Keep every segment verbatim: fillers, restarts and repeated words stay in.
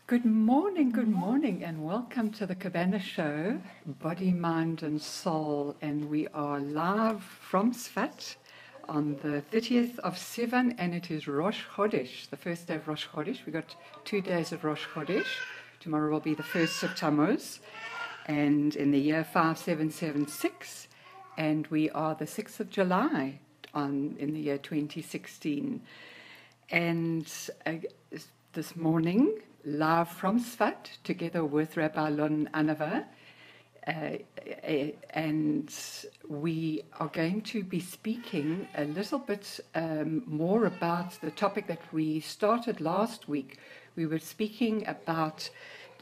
Good morning, good morning, and welcome to the Cabana Show, Body, Mind and Soul. And we are live from Sfat on the thirtieth of Sivan, and it is Rosh Chodesh, the first day of Rosh Chodesh. We've got two days of Rosh Chodesh. Tomorrow will be the first of Tammuz, and in the year five seven seven six, and we are the sixth of July on in the year twenty sixteen. And uh, this morning, live from Sfat, together with Rabbi Alon Anava, uh, and we are going to be speaking a little bit um, more about the topic that we started last week. We were speaking about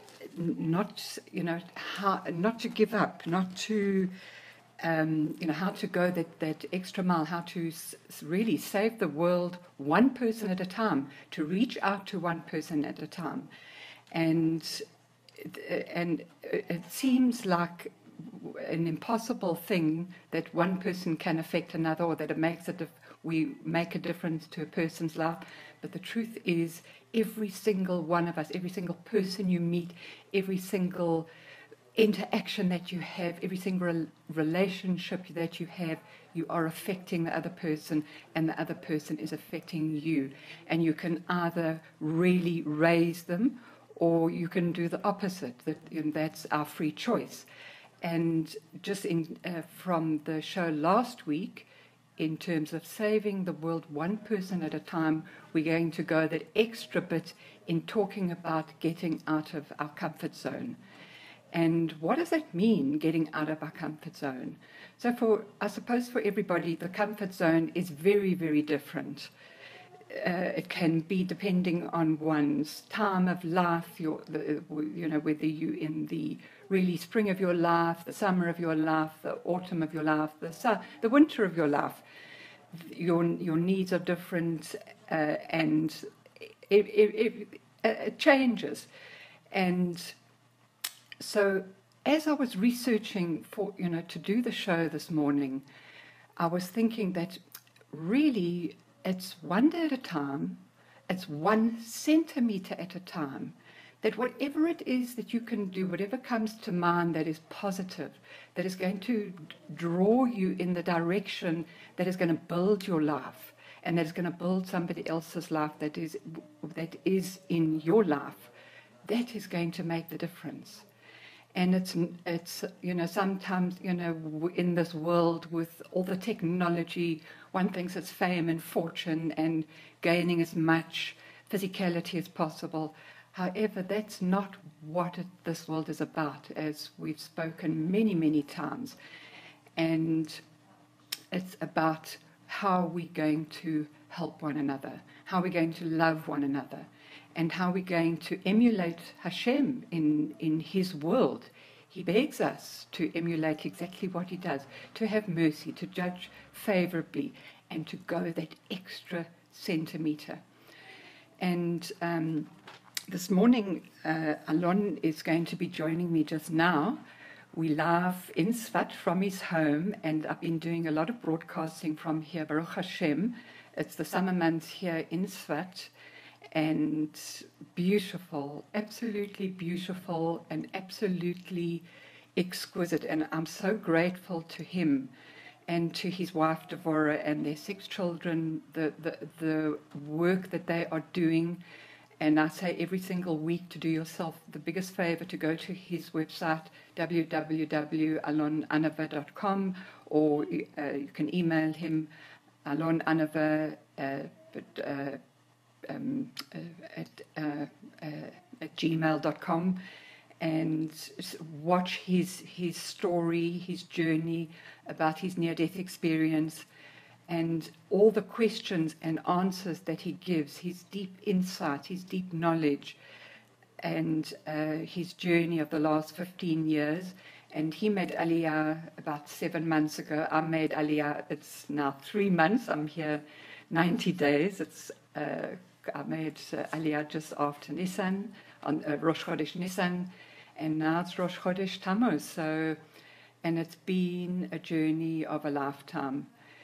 not, you know, how not to give up, not to, um, you know, how to go that, that extra mile, how to s- really save the world one person at a time, to reach out to one person at a time. And, and it seems like an impossible thing that one person can affect another, or that it makes a dif- we make a difference to a person's life. But the truth is, every single one of us, every single person you meet, every single interaction that you have, every single relationship that you have, you are affecting the other person, and the other person is affecting you. And you can either really raise them, or you can do the opposite. That, you know, that's our free choice. And just in, uh, from the show last week, in terms of saving the world one person at a time, we're going to go that extra bit in talking about getting out of our comfort zone. And what does that mean, getting out of our comfort zone? So for, I suppose for everybody, the comfort zone is very, very different. Uh, it can be depending on one's time of life, your, the, you know, whether you in the really spring of your life, the summer of your life, the autumn of your life, the su- the winter of your life. Your your needs are different, uh, and it, it, it, it changes. And so, as I was researching for, you know, to do the show this morning, I was thinking that really it's one day at a time, it's one centimeter at a time, that whatever it is that you can do, whatever comes to mind that is positive, that is going to draw you in the direction that is going to build your life, and that is going to build somebody else's life that is that is in your life, that is going to make the difference. And it's, it's you know, sometimes, you know, in this world with all the technology, one thinks it's fame and fortune and gaining as much physicality as possible. However, that's not what it, this world is about, as we've spoken many, many times. And it's about how we're going to help one another, how we're going to love one another, and how we're going to emulate Hashem in, in His world. He begs us to emulate exactly what He does, to have mercy, to judge favorably, and to go that extra centimeter. And um, this morning, uh, Alon is going to be joining me just now. We live in Sfat from his home, and I've been doing a lot of broadcasting from here, Baruch Hashem. It's the summer months here in Sfat, and beautiful, absolutely beautiful, and absolutely exquisite. And I'm so grateful to him and to his wife Devorah and their six children, the, the, the work that they are doing. And I say every single week to do yourself the biggest favor to go to his website, w w w dot alon anava dot com, or uh, you can email him, alonanava uh, but, uh, um, uh, at, uh, uh, at gmail dot com, and watch his, his story, his journey about his near-death experience, and all the questions and answers that he gives, his deep insight, his deep knowledge, and uh, his journey of the last fifteen years. And he made Aliyah about seven months ago. I made Aliyah, it's now three months. I'm here ninety days. It's uh, I made uh, Aliyah just after Nisan, on uh, Rosh Chodesh Nisan, and now it's Rosh Chodesh Tammuz. So, and it's been a journey of a lifetime.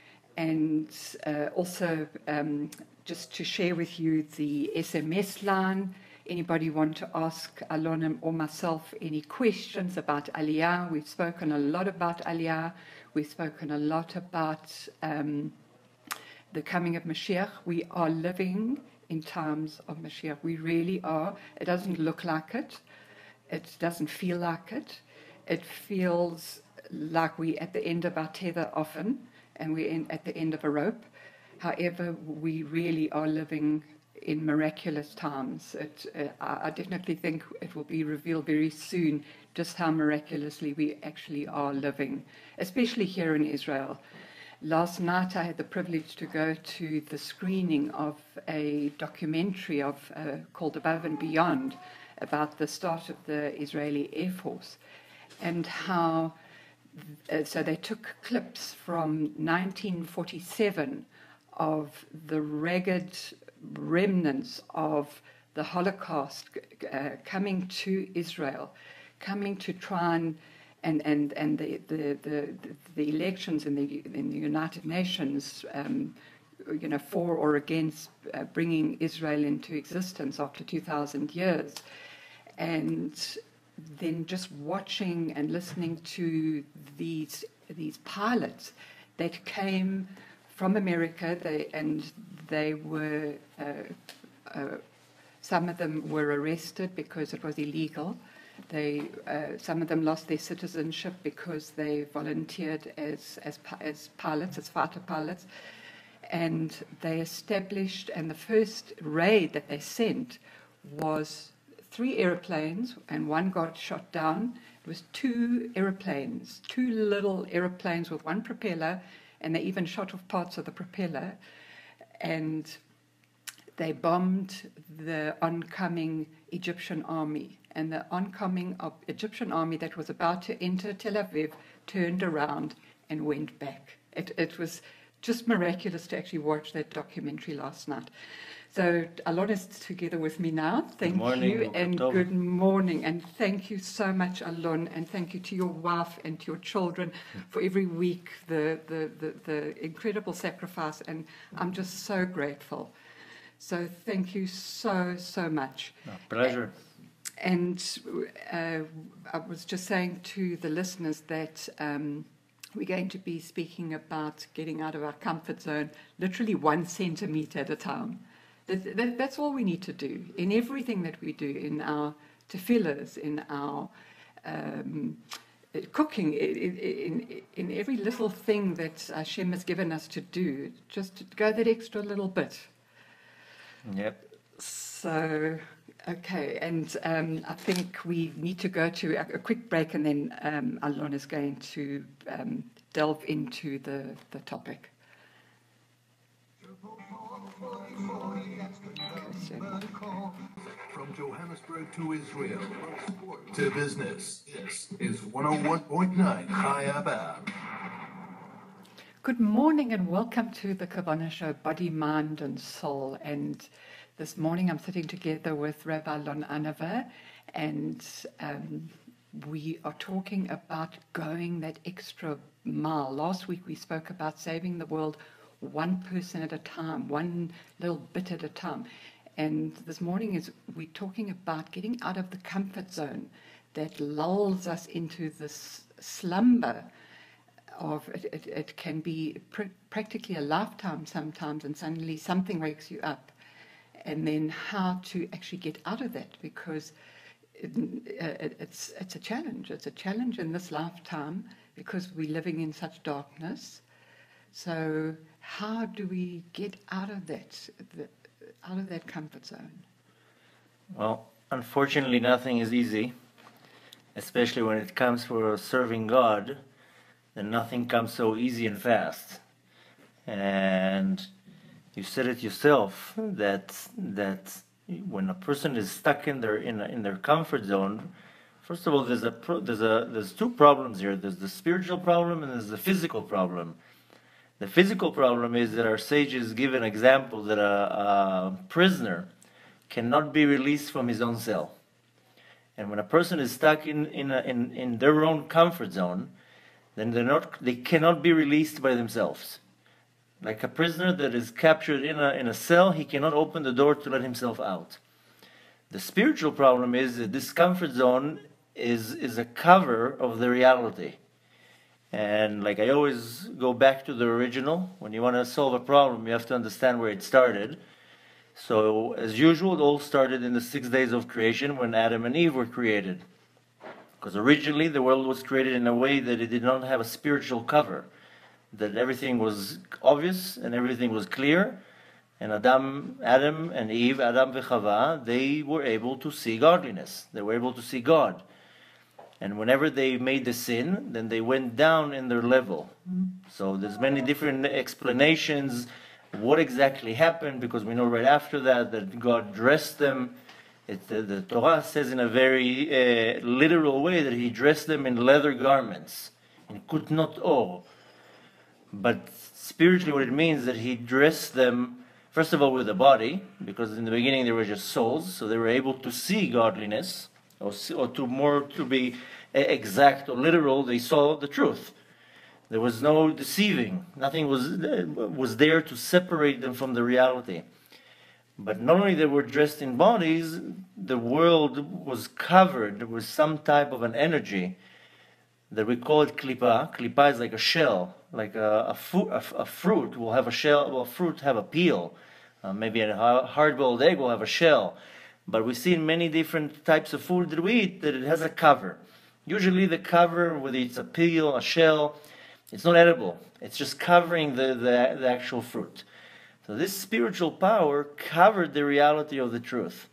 And uh, also, um, just to share with you the S M S line, Anybody want to ask Alon or myself any questions about Aliyah? We've spoken a lot about Aliyah. We've spoken a lot about um, the coming of Mashiach. We are living in times of Mashiach. We really are. It doesn't look like it. It doesn't feel like it. It feels like we're at the end of our tether often, and we're in, at the end of a rope. However, we really are living in miraculous times. It, uh, I definitely think it will be revealed very soon just how miraculously we actually are living, especially here in Israel. Last night I had the privilege to go to the screening of a documentary of uh, called Above and Beyond about the start of the Israeli Air Force, and how uh, so they took clips from nineteen forty-seven of the ragged remnants of the Holocaust uh, coming to Israel, coming to try and and and, and the, the, the, the elections in the in the United Nations, um, you know, for or against uh, bringing Israel into existence after two thousand years, and then just watching and listening to these these pilots that came from America, they, and they were, uh, uh, some of them were arrested because it was illegal. They, uh, some of them lost their citizenship because they volunteered as, as, as pilots, as fighter pilots. And they established, and the first raid that they sent was three airplanes, and one got shot down. It was two airplanes, two little airplanes with one propeller, and they even shot off parts of the propeller, and they bombed the oncoming Egyptian army. And the oncoming of Egyptian army that was about to enter Tel Aviv turned around and went back. It, it was just miraculous to actually watch that documentary last night. So Alon is together with me now. Thank morning, you, and Dov. good morning. And thank you so much, Alon, and thank you to your wife and to your children for every week, the, the, the, the incredible sacrifice. And I'm just so grateful. So thank you so, so much. No, pleasure. And uh, I was just saying to the listeners that um, we're going to be speaking about getting out of our comfort zone, literally one centimeter at a time. That, that, that's all we need to do in everything that we do, in our tefillahs, in our um, cooking, in, in, in every little thing that Hashem has given us to do, just to go that extra little bit. Yep. So, okay, and um, I think we need to go to a, a quick break, and then um, Alon is going to um, delve into the, the topic. From Johannesburg to Israel, to business, this is one oh one point nine Chai Abad. Good morning and welcome to the Kavanah Show, Body, Mind and Soul. And this morning I'm sitting together with Rabbi Alon Anaver, and um, we are talking about going that extra mile. Last week we spoke about saving the world one person at a time, one little bit at a time. And this morning is we're talking about getting out of the comfort zone that lulls us into this slumber of it, it, it can be pr- practically a lifetime sometimes, and suddenly something wakes you up. And then how to actually get out of that, because it, it, it's it's a challenge. It's a challenge in this lifetime because we're living in such darkness. So how do we get out of that, the, out of that comfort zone? Well, unfortunately, nothing is easy, especially when it comes for serving God. Then nothing comes so easy and fast. And you said it yourself that that when a person is stuck in their in a, in their comfort zone, first of all, there's a pro, there's a there's two problems here. There's the spiritual problem and there's the physical problem. The physical problem is that our sages give an example that a, a prisoner cannot be released from his own cell, and when a person is stuck in in a, in, in their own comfort zone, then they're not they cannot be released by themselves. Like a prisoner that is captured in a in a cell, he cannot open the door to let himself out. The spiritual problem is that this comfort zone is, is a cover of the reality. And like I always go back to the original. When you want to solve a problem, you have to understand where it started. So as usual, it all started in the six days of creation when Adam and Eve were created. Because originally the world was created in a way that it did not have a spiritual cover. That everything was obvious and everything was clear. And Adam, Adam and Eve, Adam v'Chava, they were able to see godliness. They were able to see God. And whenever they made the sin, then they went down in their level. So there's many different explanations what exactly happened, because we know right after that that God dressed them. It, the, the Torah says in a very uh, literal way that he dressed them in leather garments, in kutnot or. But spiritually what it means is that he dressed them, first of all, with the body, because in the beginning they were just souls, so they were able to see godliness. Or, or to more to be exact or literal, they saw the truth. There was no deceiving. Nothing was was there to separate them from the reality. But not only they were dressed in bodies, the world was covered with some type of an energy that we call it klipa. Klipa is like a shell, like a, a, fu- a, a fruit will have a shell. Well, a fruit have a peel. Uh, maybe a hard-boiled egg will have a shell. But we see in many different types of food that we eat that it has a cover. Usually the cover, whether it's a peel, a shell, it's not edible. It's just covering the, the, the actual fruit. So this spiritual power covered the reality of the truth.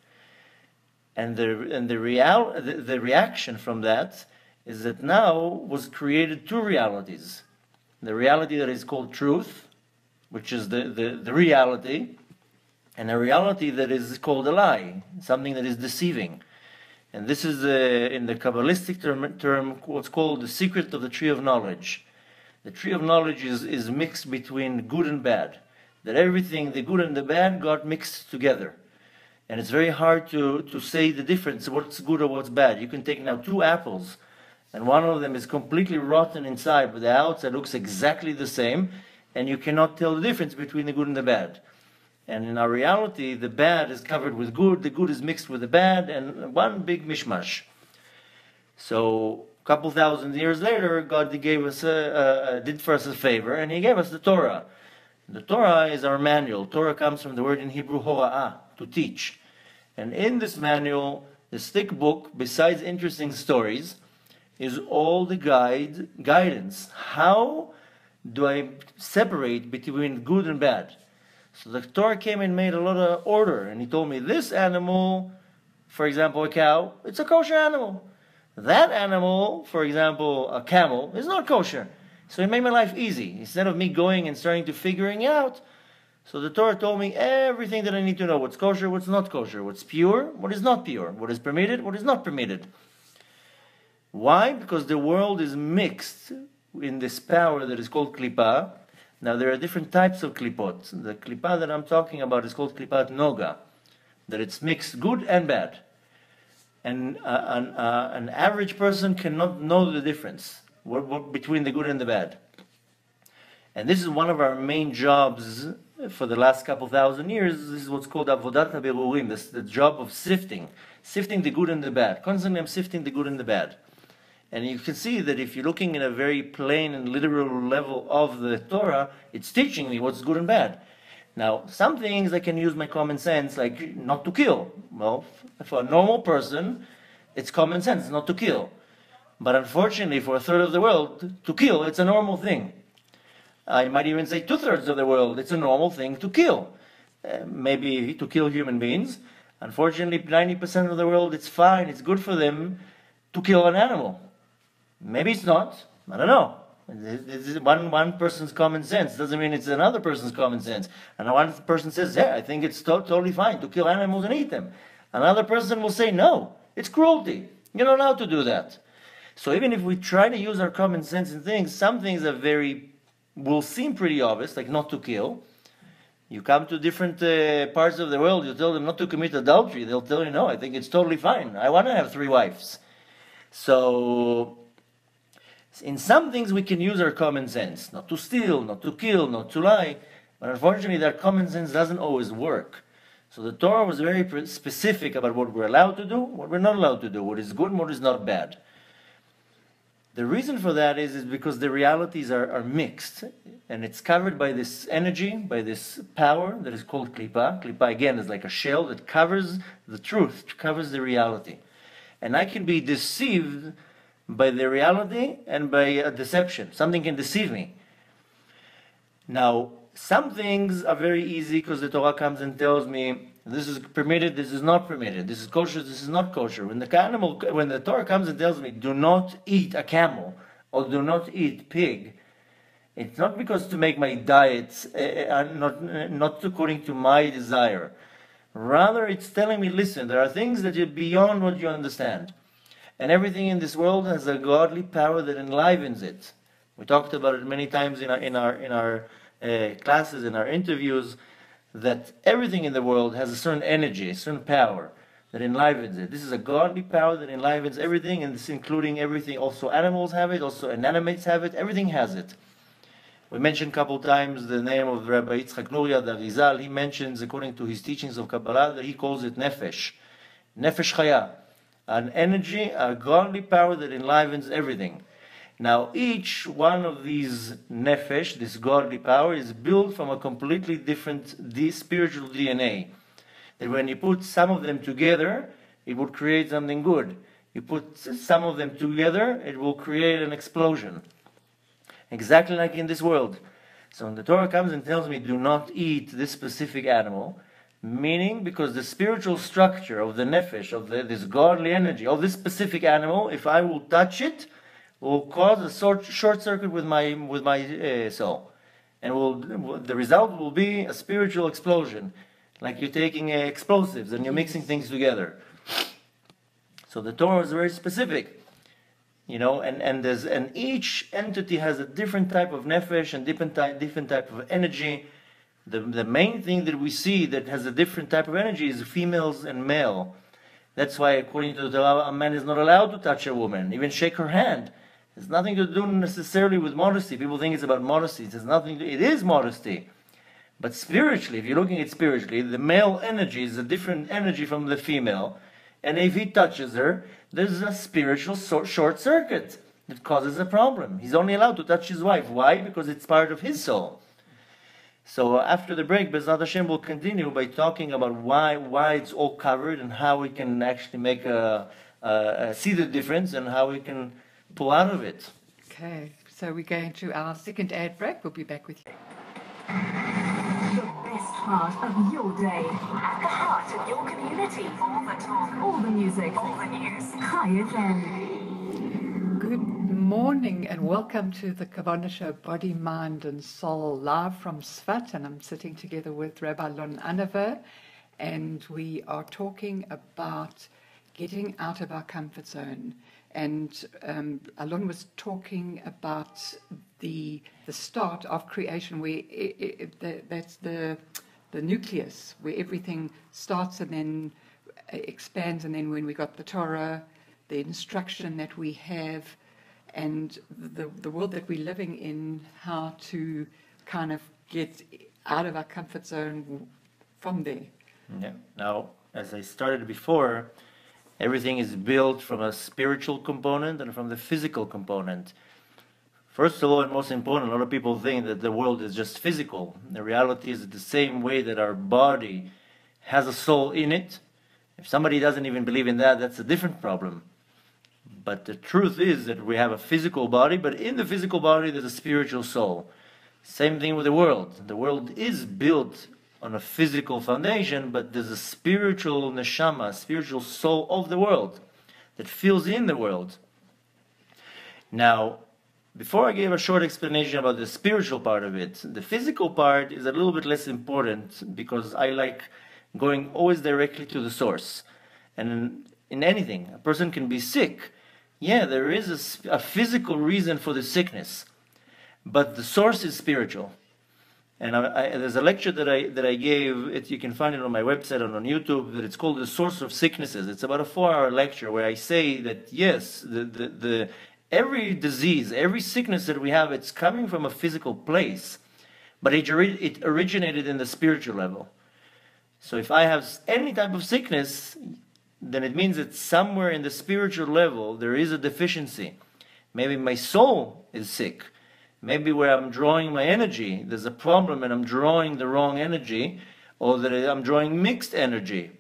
And the, and the, real, the, the reaction from that is that now was created two realities. The reality that is called truth, which is the, the, the reality, and a reality that is called a lie, something that is deceiving. And this is, uh, in the Kabbalistic term, term, what's called the secret of the tree of knowledge. The tree of knowledge is, is mixed between good and bad. That everything, the good and the bad, got mixed together. And it's very hard to, to say the difference, what's good or what's bad. You can take now two apples, and one of them is completely rotten inside, but the outside looks exactly the same, and you cannot tell the difference between the good and the bad. And in our reality, the bad is covered with good, the good is mixed with the bad, and one big mishmash. So, a couple thousand years later, God gave us a, a, did for us a favor, and He gave us the Torah. The Torah is our manual. Torah comes from the word in Hebrew, hora'ah, to teach. And in this manual, this thick book, besides interesting stories, is all the guide, guidance. How do I separate between good and bad? So the Torah came and made a lot of order, and he told me, this animal, for example, a cow, it's a kosher animal. That animal, for example, a camel, is not kosher. So he made my life easy. Instead of me going and starting to figuring out, so the Torah told me everything that I need to know. What's kosher, what's not kosher, what's pure, what is not pure, what is permitted, what is not permitted. Why? Because the world is mixed in this power that is called klipa. Now, there are different types of klipot. The klipa that I'm talking about is called klipat noga, that it's mixed good and bad. And uh, an, uh, an average person cannot know the difference what, what, between the good and the bad. And this is one of our main jobs for the last couple thousand years. This is what's called avodat haberurim, this the job of sifting, sifting the good and the bad. Constantly I'm sifting the good and the bad. And you can see that if you're looking at a very plain and literal level of the Torah, it's teaching me what's good and bad. Now, some things I can use my common sense, like not to kill. Well, for a normal person, it's common sense not to kill. But unfortunately, for a third of the world, to kill, it's a normal thing. I might even say two-thirds of the world, it's a normal thing to kill. Uh, maybe to kill human beings. Unfortunately, ninety percent of the world, it's fine, it's good for them to kill an animal. Maybe it's not. I don't know. This is one, one person's common sense doesn't mean it's another person's common sense. And one person says, yeah, I think it's to- totally fine to kill animals and eat them. Another person will say, no, it's cruelty. You're not allowed to do that. So even if we try to use our common sense in things, some things are very, will seem pretty obvious, like not to kill. You come to different uh, parts of the world, you tell them not to commit adultery. They'll tell you, no, I think it's totally fine. I want to have three wives. So in some things we can use our common sense, not to steal, not to kill, not to lie, but unfortunately that common sense doesn't always work. So the Torah was very specific about what we're allowed to do, what we're not allowed to do, what is good and what is not bad. The reason for that is, is because the realities are, are mixed, and it's covered by this energy, by this power that is called Klippa. Klippa, again, is like a shell that covers the truth, covers the reality. And I can be deceived by the reality and by a deception. Something can deceive me. Now, some things are very easy because the Torah comes and tells me this is permitted, this is not permitted, this is kosher, this is not kosher. When the animal, when the Torah comes and tells me do not eat a camel or do not eat pig, it's not because to make my diet uh, not not according to my desire. Rather, it's telling me, listen, there are things that are beyond what you understand, and everything in this world has a godly power that enlivens it. We talked about it many times in our in our in our uh, classes, in our interviews, that everything in the world has a certain energy, a certain power that enlivens it. This is a godly power that enlivens everything, and it's including everything. Also animals have it, also inanimates have it, everything has it. We mentioned a couple of times the name of Rabbi Yitzchak Luria the Arizal. He mentions, according to his teachings of Kabbalah, that he calls it Nefesh. Nefesh Chaya. An energy, a godly power that enlivens everything. Now, each one of these nefesh, this godly power, is built from a completely different spiritual D N A. That when you put some of them together, it would create something good. You put some of them together, it will create an explosion. Exactly like in this world. So when the Torah comes and tells me, do not eat this specific animal, meaning because the spiritual structure of the nefesh, of the, this godly energy, of this specific animal, if I will touch it, will cause a short, short circuit with my with my uh, soul, and will the result will be a spiritual explosion, like you're taking uh, explosives and you're mixing things together. So the Torah is very specific, you know, and and there's and each entity has a different type of nefesh and different type different type of energy. The the main thing that we see that has a different type of energy is females and male. That's why, according to the Torah, a man is not allowed to touch a woman, even shake her hand. It's nothing to do necessarily with modesty. People think it's about modesty. It has nothing to, it is modesty. But spiritually, if you're looking at it spiritually, the male energy is a different energy from the female. And if he touches her, there's a spiritual short circuit that causes a problem. He's only allowed to touch his wife. Why? Because it's part of his soul. So after the break, B'ezrat Hashem will continue by talking about why why it's all covered and how we can actually make a, a, a see the difference and how we can pull out of it. Okay, so we're going to our second ad break. We'll be back with you. The best part of your day. At the heart of your community. All the talk. All the music. All the news. Hi F M. Good morning and welcome to the Kavanah Show, Body, Mind and Soul, live from Sfat. And I'm sitting together with Rabbi Alon Anaver, and we are talking about getting out of our comfort zone. And um, Alon was talking about the the start of creation, where it, it, the, that's the the nucleus, where everything starts and then expands. And then when we got the Torah, the instruction that we have, and the the world that we're living in, how to kind of get out of our comfort zone from there. Yeah. Now, as I started before, everything is built from a spiritual component and from the physical component. First of all, and most important, a lot of people think that the world is just physical. The reality is that the same way that our body has a soul in it. If somebody doesn't even believe in that, that's a different problem. But the truth is that we have a physical body, but in the physical body there's a spiritual soul. Same thing with the world. The world is built on a physical foundation, but there's a spiritual neshama, a spiritual soul of the world that fills in the world. Now, before I gave a short explanation about the spiritual part of it, the physical part is a little bit less important because I like going always directly to the source. And in anything, a person can be sick. Yeah, there is a, a physical reason for the sickness, but the source is spiritual. And I, I, there's a lecture that I that I gave. It, you can find it on my website and on YouTube. That it's called "The Source of Sicknesses." It's about a four-hour lecture where I say that yes, the, the the every disease, every sickness that we have, it's coming from a physical place, but it it originated in the spiritual level. So if I have any type of sickness, then it means that somewhere in the spiritual level there is a deficiency. Maybe my soul is sick. Maybe where I'm drawing my energy, there's a problem and I'm drawing the wrong energy, or that I'm drawing mixed energy.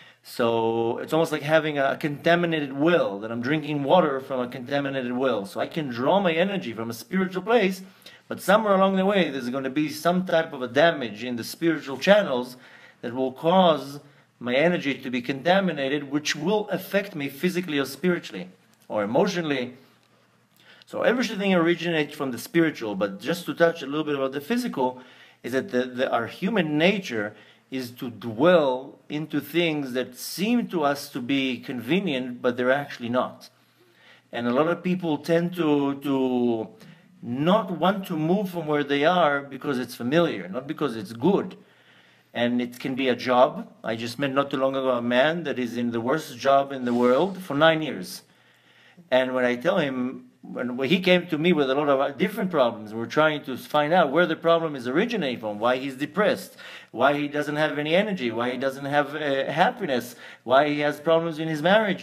So it's almost like having a contaminated well, that I'm drinking water from a contaminated well. So I can draw my energy from a spiritual place, but somewhere along the way there's going to be some type of a damage in the spiritual channels that will cause my energy to be contaminated, which will affect me physically or spiritually or emotionally. So everything originates from the spiritual, but just to touch a little bit about the physical, is that the, the, our human nature is to dwell into things that seem to us to be convenient, but they're actually not. And a lot of people tend to, to not want to move from where they are because it's familiar, not because it's good. And it can be a job. I just met not too long ago a man that is in the worst job in the world for nine years. And when I tell him, when he came to me with a lot of different problems, we're trying to find out where the problem is originating from, why he's depressed, why he doesn't have any energy, why he doesn't have uh, happiness, why he has problems in his marriage.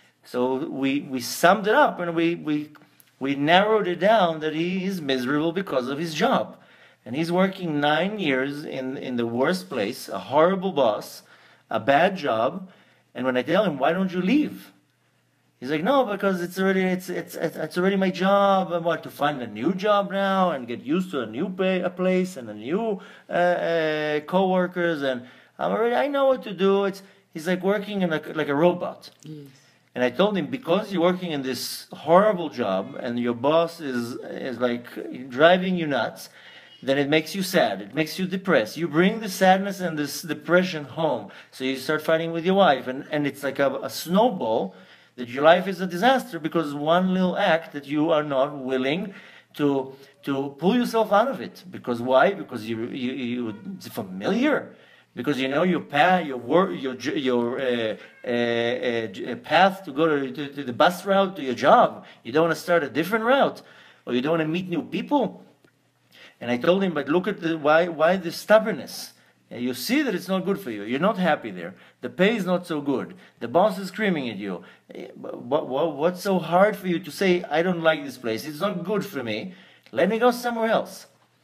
So we, we summed it up and we, we, we narrowed it down that he is miserable because of his job. And he's working nine years in, in the worst place, a horrible boss, a bad job. And when I tell him, why don't you leave? He's like, no, because it's already it's it's it's already my job. I want to find a new job now and get used to a new pay, a place and a new uh, uh, co-workers, and I'm already I know what to do. It's he's like working in a, like a robot. Yes. And I told him, because you're working in this horrible job and your boss is is like driving you nuts, then it makes you sad. It makes you depressed. You bring the sadness and this depression home. So you start fighting with your wife, and and it's like a, a snowball. That your life is a disaster because one little act that you are not willing to to pull yourself out of it. Because why? Because you you, you it's familiar. Because you know your path, your work, your your uh, uh, uh, path to go to, to, to the bus route to your job. You don't want to start a different route, or you don't want to meet new people. And I told him, but look at the why why the stubbornness. You see that it's not good for you. You're not happy there. The pay is not so good. The boss is screaming at you. What, what, what's so hard for you to say, I don't like this place. It's not good for me. Let me go somewhere else.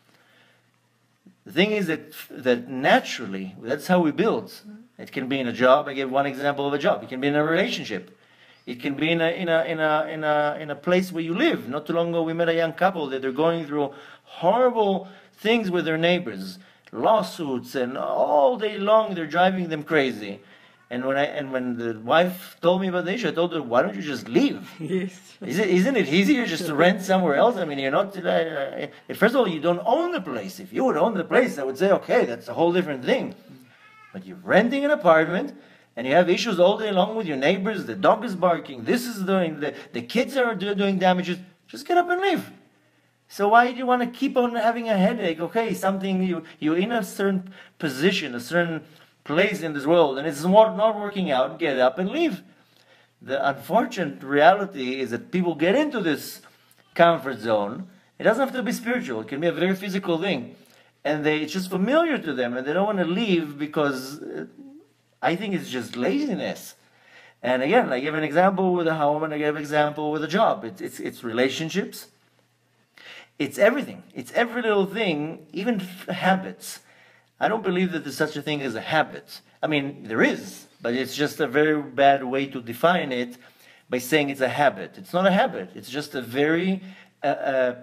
The thing is that, that naturally, that's how we build. It can be in a job. I gave one example of a job. It can be in a relationship. It can be in a, in a, in a, in a, in a place where you live. Not too long ago, we met a young couple that they're going through horrible things with their neighbors. Lawsuits, and all day long they're driving them crazy. And when I and when the wife told me about the issue, I told her, "Why don't you just leave? Yes. Is it, isn't it easier just to rent somewhere else? I mean, you're not. Uh, first of all, you don't own the place. If you would own the place, I would say, okay, that's a whole different thing. But you're renting an apartment, and you have issues all day long with your neighbors. The dog is barking. This is doing the the kids are doing damages. Just get up and leave." So why do you want to keep on having a headache? Okay, something you you're in a certain position, a certain place in this world, and it's not, not working out. Get up and leave. The unfortunate reality is that people get into this comfort zone. It doesn't have to be spiritual. It can be a very physical thing, and they it's just familiar to them, and they don't want to leave because uh, I think it's just laziness. And again, I give an example with a home, and I give an example with a job. It's it's, it's relationships. It's everything. It's every little thing, even f- habits. I don't believe that there's such a thing as a habit. I mean, there is, but it's just a very bad way to define it by saying it's a habit. It's not a habit. It's just a very uh, uh,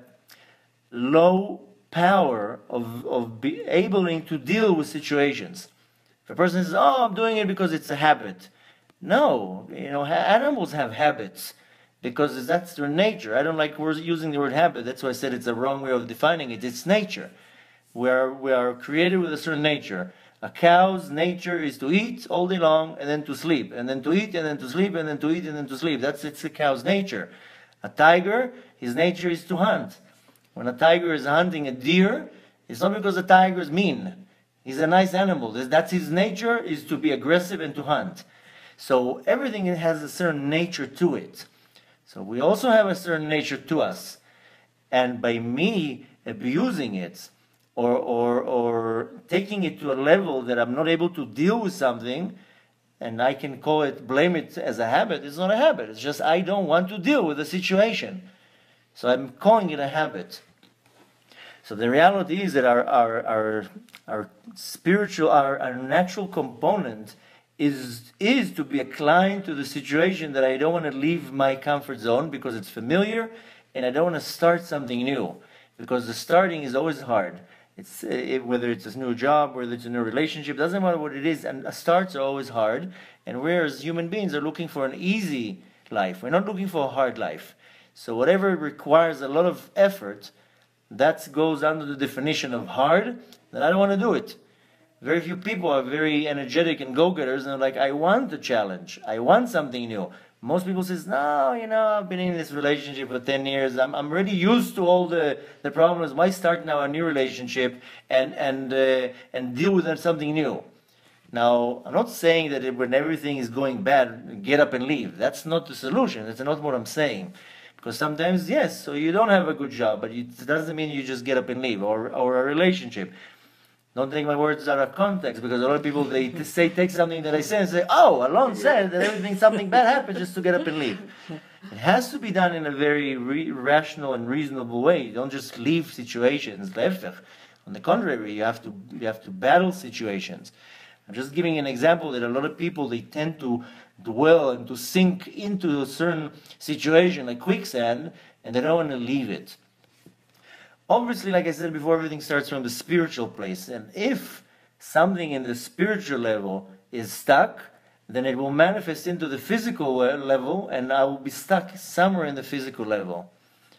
low power of, of be able to deal with situations. If a person says, oh, I'm doing it because it's a habit. No, you know, ha- animals have habits. Because that's their nature. I don't like using the word habit. That's why I said it's a wrong way of defining it. It's nature. We are, we are created with a certain nature. A cow's nature is to eat all day long and then to sleep. And then to eat and then to sleep and then to eat and then to sleep. That's it's the cow's nature. A tiger, his nature is to hunt. When a tiger is hunting a deer, it's not because the tiger is mean. He's a nice animal. That's his nature, is to be aggressive and to hunt. So everything has a certain nature to it. So we also have a certain nature to us. And by me abusing it, or, or, or taking it to a level that I'm not able to deal with something, and I can call it, blame it as a habit. It's not a habit. It's just I don't want to deal with the situation. So I'm calling it a habit. So the reality is that our our our, our spiritual, our, our natural component is is to be inclined to the situation that I don't want to leave my comfort zone because it's familiar, and I don't want to start something new, because the starting is always hard. It's it, whether it's a new job, whether it's a new relationship, doesn't matter what it is, and starts are always hard. And whereas human beings are looking for an easy life, we're not looking for a hard life. So whatever requires a lot of effort, that goes under the definition of hard, then I don't want to do it. Very few people are very energetic and go-getters, and they're like, I want a challenge, I want something new. Most people says, no, you know, I've been in this relationship for ten years, I'm I'm already used to all the, the problems, why start now a new relationship and and uh, and deal with something new? Now, I'm not saying that it, when everything is going bad, get up and leave. That's not the solution, that's not what I'm saying. Because sometimes, yes, so you don't have a good job, but it doesn't mean you just get up and leave, or or a relationship. Don't take my words out of context, because a lot of people, they say, take something that I say and say, oh, Alon said that everything, something bad happened, just to get up and leave. It has to be done in a very re- rational and reasonable way. You don't just leave situations. On the contrary, you have to you have to battle situations. I'm just giving an example that a lot of people, they tend to dwell and to sink into a certain situation like quicksand, and they don't want to leave it. Obviously, like I said before, everything starts from the spiritual place. And if something in the spiritual level is stuck, then it will manifest into the physical level, and I will be stuck somewhere in the physical level.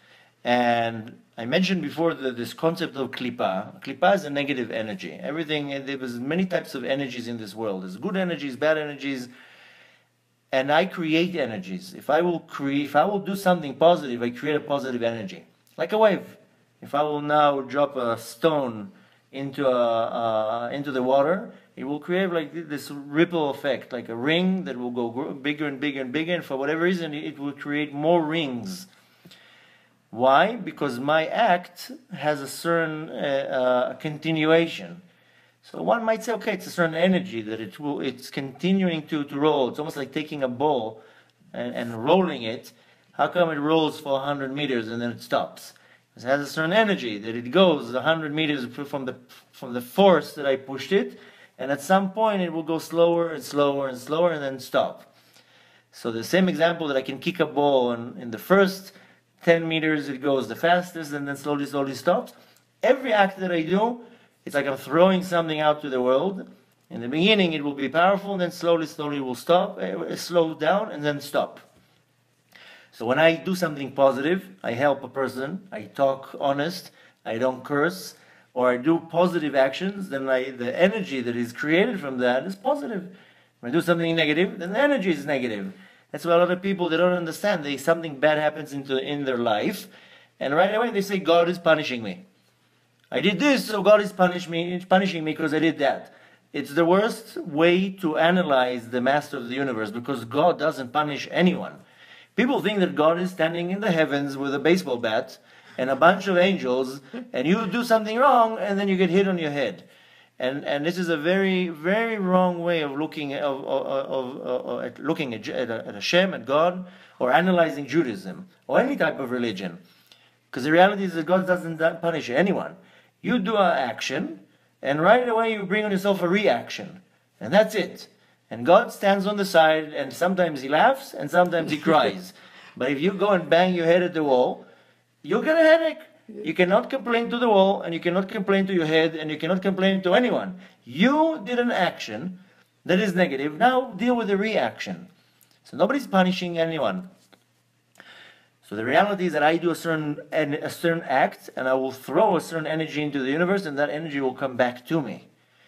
And I mentioned before the, this concept of klipa. Klipa is a negative energy. Everything, there was many types of energies in this world. There's good energies, bad energies, and I create energies. If I will create, if I will do something positive, I create a positive energy, like a wave. If I will now drop a stone into a, uh, into the water, it will create like this ripple effect, like a ring that will go bigger and bigger and bigger, and for whatever reason, it will create more rings. Why? Because my act has a certain uh, uh, continuation. So one might say, okay, it's a certain energy that it will, it's continuing to, to roll. It's almost like taking a ball and, and rolling it. How come it rolls for one hundred meters and then it stops? It has a certain energy that it goes one hundred meters from the from the force that I pushed it, and at some point it will go slower and slower and slower and then stop. So the same example that I can kick a ball, and in the first ten meters it goes the fastest and then slowly, slowly stops. Every act that I do, it's like I'm throwing something out to the world. In the beginning it will be powerful, and then slowly, slowly it will stop, uh, slow down and then stop. So when I do something positive, I help a person, I talk honest, I don't curse, or I do positive actions, then I, the energy that is created from that is positive. When I do something negative, then the energy is negative. That's why a lot of people, they don't understand. They, something bad happens into, in their life, and right away they say, God is punishing me. I did this, so God is punish me, punishing me because I did that. It's the worst way to analyze the master of the universe, because God doesn't punish anyone. People think that God is standing in the heavens with a baseball bat and a bunch of angels, and you do something wrong, and then you get hit on your head. And and this is a very, very wrong way of looking at, of, of, of, of, at looking at, at, at Hashem, at God, or analyzing Judaism, or any type of religion. Because the reality is that God doesn't punish anyone. You do an action, and right away you bring on yourself a reaction. And that's it. And God stands on the side, and sometimes he laughs, and sometimes he cries. But if you go and bang your head at the wall, you'll get a headache. You cannot complain to the wall, and you cannot complain to your head, and you cannot complain to anyone. You did an action that is negative. Now deal with the reaction. So nobody's punishing anyone. So the reality is that I do a certain a certain act, and I will throw a certain energy into the universe, and that energy will come back to me.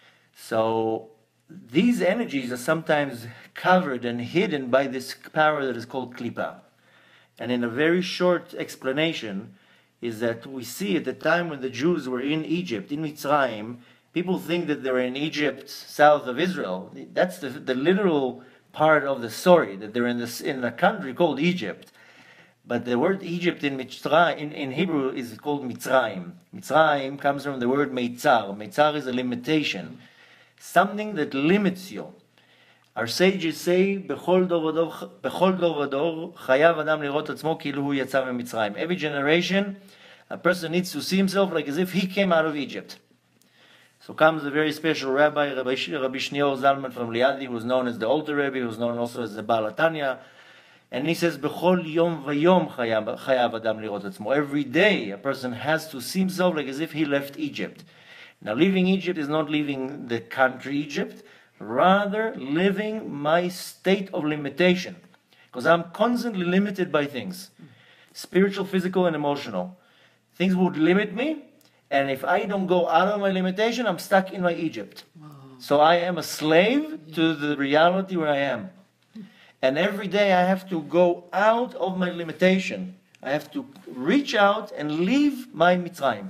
So these energies are sometimes covered and hidden by this power that is called klipa. And in a very short explanation is that we see at the time when the Jews were in Egypt, in Mitzrayim, people think that they were in Egypt south of Israel. That's the, the literal part of the story, that they're in, this, in a country called Egypt. But the word Egypt in, Mitzrayim, in, in Hebrew is called Mitzrayim. Mitzrayim comes from the word Meitzar. Meitzar is a limitation, something that limits you. Our sages say, "Bechol dor v'dor, bechol dor v'dor, chayav adam lirot atzmo kilu hu yatsa miMitzrayim." Every generation, a person needs to see himself like as if he came out of Egypt. So comes a very special rabbi, Rabbi, Rabbi Shneor Zalman from Liadi, who is known as the Alter Rebbe, who is known also as the Baal HaTanya. And he says, "Bechol yom v'yom chayav adam lirot atzmo." Every day, a person has to see himself like as if he left Egypt. Now, leaving Egypt is not leaving the country Egypt, rather living my state of limitation, because I'm constantly limited by things, spiritual, physical, and emotional. Things would limit me, and if I don't go out of my limitation, I'm stuck in my Egypt. Wow. So I am a slave to the reality where I am. And every day I have to go out of my limitation. I have to reach out and leave my Mitzrayim.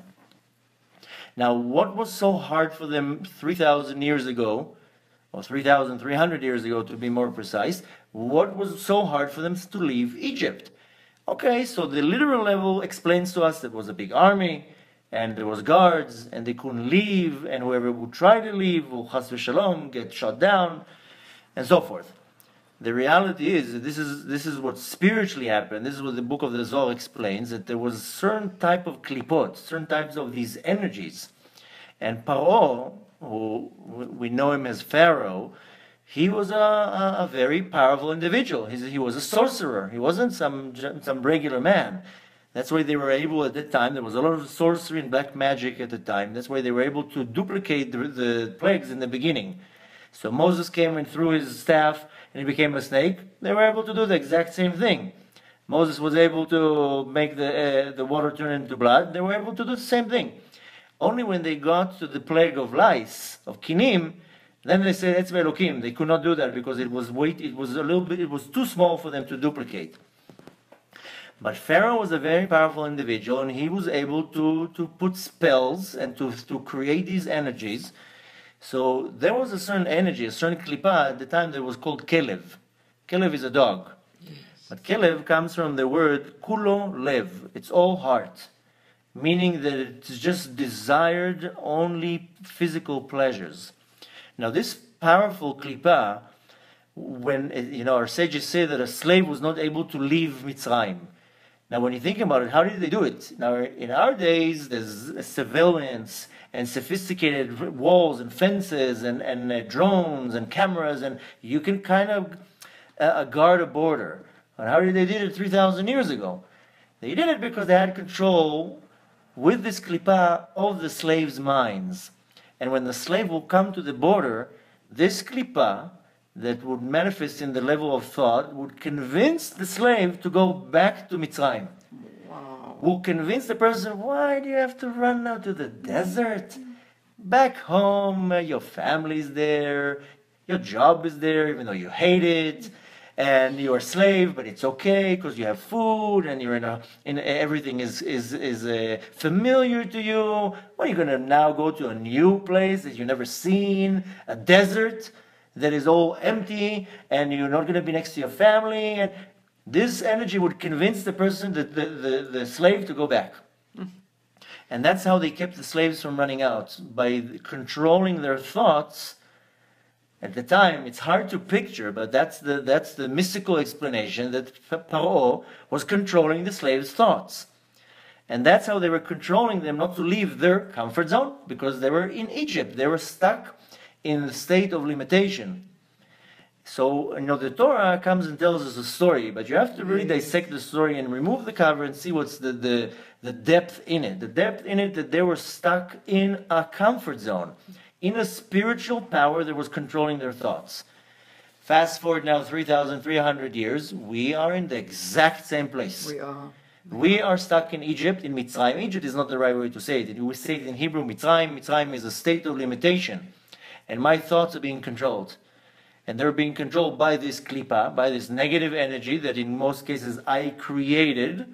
Now, what was so hard for them three thousand years ago, or three thousand three hundred years ago to be more precise, what was so hard for them to leave Egypt? Okay, so the literal level explains to us there was a big army, and there was guards, and they couldn't leave, and whoever would try to leave will chas v'shalom get shot down, and so forth. The reality is that this is this is what spiritually happened. This is what the book of the Zohar explains, that there was a certain type of klipot, certain types of these energies. And Paro, who we know him as Pharaoh, he was a, a, a very powerful individual. He's, he was a sorcerer. He wasn't some, some regular man. That's why they were able at that time, there was a lot of sorcery and black magic at the time. That's why they were able to duplicate the, the plagues in the beginning. So Moses came and threw his staff, and he became a snake. They were able to do the exact same thing. Moses was able to make the, uh, the water turn into blood. They were able to do the same thing. Only when they got to the plague of lice, of kinim, then they said, "Etzbe Elokim." They could not do that because it was weight, it was a little bit, it was too small for them to duplicate. But Pharaoh was a very powerful individual, and he was able to, to put spells and to, to create these energies. So there was a certain energy, a certain klipa at the time that was called Kelev. Kelev is a dog. Yes. But Kelev comes from the word kulo lev. It's all heart, meaning that it's just desired only physical pleasures. Now this powerful klipa, when, you know, our sages say that a slave was not able to leave Mitzrayim. Now when you think about it, how did they do it? Now in our days, there's surveillance and sophisticated walls and fences and, and uh, drones and cameras, and you can kind of uh, guard a border. And how did they do it three thousand years ago? They did it because they had control with this klipa of the slaves' minds. And when the slave will come to the border, this klipa that would manifest in the level of thought would convince the slave to go back to Mitzrayim. Wow. Will convince the person, why do you have to run out to the desert? Back home, uh, your family's there, your job is there, even though you hate it, and you're a slave, but it's okay because you have food and you're in a, in everything is is is uh, familiar to you. What are you going to now go to a new place that you've never seen, a desert that is all empty, and you're not going to be next to your family? And this energy would convince the person, that the, the, the slave, to go back. Mm. And that's how they kept the slaves from running out, by controlling their thoughts. At the time, it's hard to picture, but that's the that's the mystical explanation, that Paro was controlling the slaves' thoughts. And that's how they were controlling them not to leave their comfort zone, because they were in Egypt. They were stuck in the state of limitation. So, you know, the Torah comes and tells us a story, but you have to really dissect the story and remove the cover and see what's the, the, the depth in it. The depth in it, that they were stuck in a comfort zone, in a spiritual power that was controlling their thoughts. Fast forward now three thousand three hundred years, we are in the exact same place. We are. We are stuck in Egypt, in Mitzrayim. Egypt is not the right way to say it. We say it in Hebrew, Mitzrayim. Mitzrayim is a state of limitation. And my thoughts are being controlled. And they're being controlled by this klipa, by this negative energy that in most cases I created.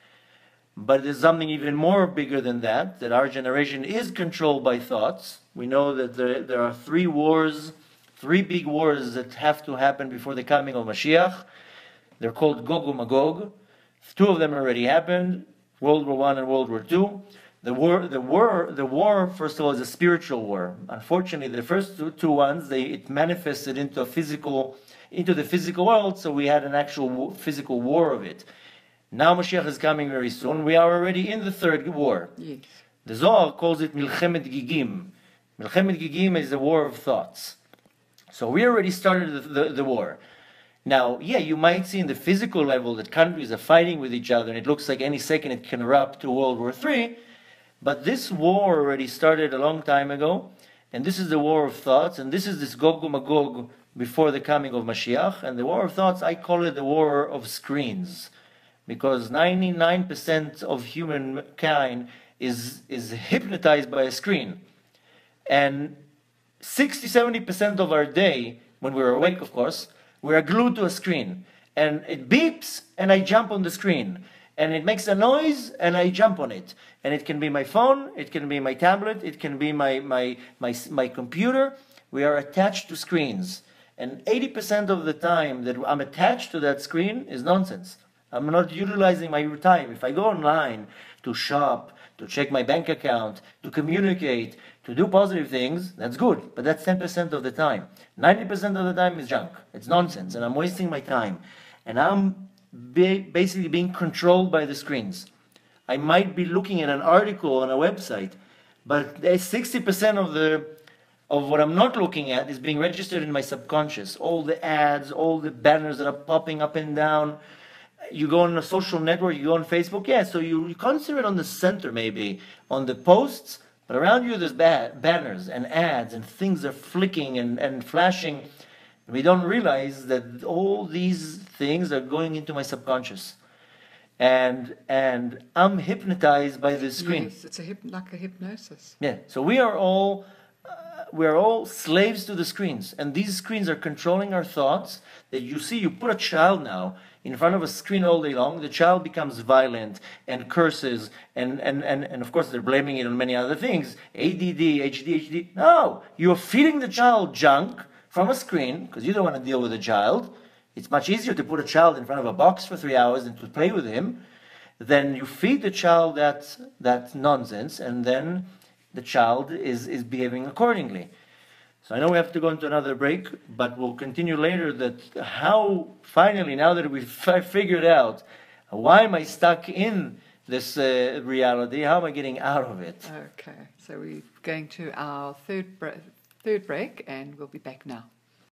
But there's something even more bigger than that, that our generation is controlled by thoughts. We know that there, there are three wars, three big wars that have to happen before the coming of Mashiach. They're called Gog and Magog. Two of them already happened, World War One and World War Two. The war, the war, the war. First of all, is a spiritual war. Unfortunately, the first two, two ones, they it manifested into a physical, into the physical world. So we had an actual physical war of it. Now Mashiach is coming very soon. We are already in the third war. Yes. The Zohar calls it Milchemet Gigim. Milchemet Gigim is a war of thoughts. So we already started the, the, the war. Now, yeah, you might see in the physical level that countries are fighting with each other, and it looks like any second it can erupt to World War Three. But this war already started a long time ago, and this is the war of thoughts, and this is this Gog Magog before the coming of Mashiach. And the war of thoughts, I call it the war of screens, because ninety-nine percent of humankind is is hypnotized by a screen, and sixty to seventy percent of our day, when we're awake, of course, we are glued to a screen, and it beeps, and I jump on the screen, and it makes a noise, and I jump on it. And it can be my phone, it can be my tablet, it can be my, my, my, my computer. We are attached to screens. And eighty percent of the time that I'm attached to that screen is nonsense. I'm not utilizing my time. If I go online to shop, to check my bank account, to communicate, to do positive things, that's good. But that's ten percent of the time. ninety percent of the time is junk. It's nonsense, and I'm wasting my time. And I'm ba- basically being controlled by the screens. I might be looking at an article on a website, but sixty percent of the of what I'm not looking at is being registered in my subconscious. All the ads, all the banners that are popping up and down. You go on a social network, you go on Facebook, yeah, so you, you concentrate on the center maybe, on the posts, but around you there's ba- banners and ads and things are flicking and, and flashing. We don't realize that all these things are going into my subconscious. And and I'm hypnotized by the screen. Yes, it's a hyp- like a hypnosis. Yeah, so we are all uh, we are all slaves to the screens, and these screens are controlling our thoughts. That you see, you put a child now in front of a screen all day long, the child becomes violent and curses, and and and, and of course they're blaming it on many other things, A D D, A D H D. No, you're feeding the child junk from a screen because you don't want to deal with a child. It's much easier to put a child in front of a box for three hours and to play with him. Then you feed the child that that nonsense, and then the child is, is behaving accordingly. So I know we have to go into another break, but we'll continue later that how finally, now that we've figured out why am I stuck in this uh, reality, how am I getting out of it? Okay, so we're going to our third, bre- third break, and we'll be back now.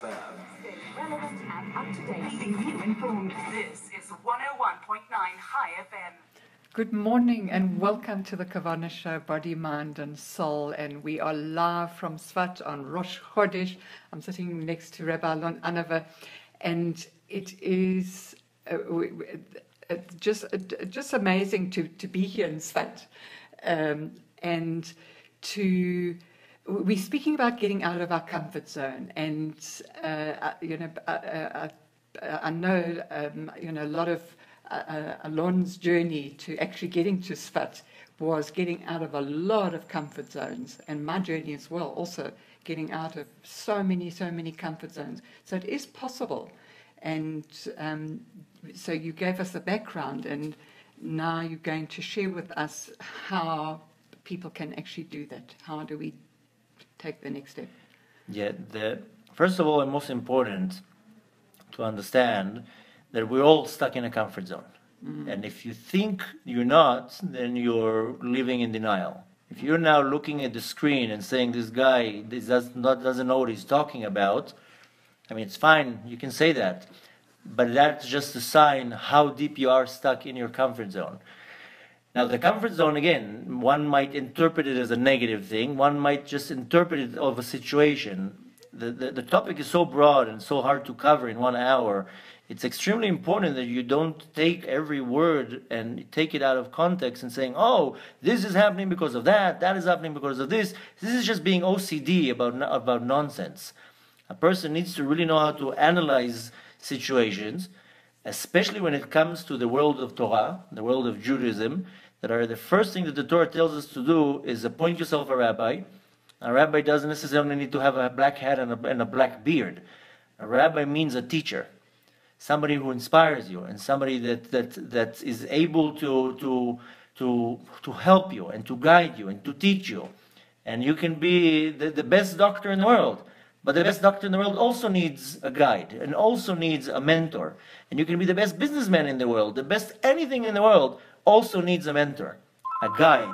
Relevant and up to date, keeping you informed. This is one oh one point nine High F M. Good morning and welcome to the Kavanagh Show, Body, Mind and Soul. And we are live from Sfat on Rosh Chodesh. I'm sitting next to Rabbi Alon Anava, and it is uh, we, we, uh, just uh, just amazing to, to be here in Sfat um, and to. We're speaking about getting out of our comfort zone, and uh, you know, I, I, I know um, you know a lot of uh, Alon's journey to actually getting to Sfat was getting out of a lot of comfort zones, and my journey as well, also getting out of so many, so many comfort zones. So it is possible, and um, so you gave us the background, and now you're going to share with us how people can actually do that. How do we take the next step? Yeah, the, first of all, and most important to understand that we're all stuck in a comfort zone. Mm-hmm. And if you think you're not, then you're living in denial. If you're now looking at the screen and saying this guy this does not, doesn't know what he's talking about, I mean, it's fine, you can say that. But that's just a sign how deep you are stuck in your comfort zone. Now, the comfort zone, again, one might interpret it as a negative thing. One might just interpret it of a situation. The, the, the topic is so broad and so hard to cover in one hour. It's extremely important that you don't take every word and take it out of context and saying, oh, this is happening because of that, that is happening because of this. This is just being O C D about, about nonsense. A person needs to really know how to analyze situations, especially when it comes to the world of Torah, the world of Judaism, that are the first thing that the Torah tells us to do is appoint yourself a rabbi. A rabbi doesn't necessarily need to have a black hat and a, and a black beard. A rabbi means a teacher. somebody who inspires you, and somebody that that that is able to to to to help you and to guide you and to teach you. And you can be the, the best doctor in the world, but the best doctor in the world also needs a guide and also needs a mentor. And you can be the best businessman in the world, the best anything in the world, also needs a mentor, a guide.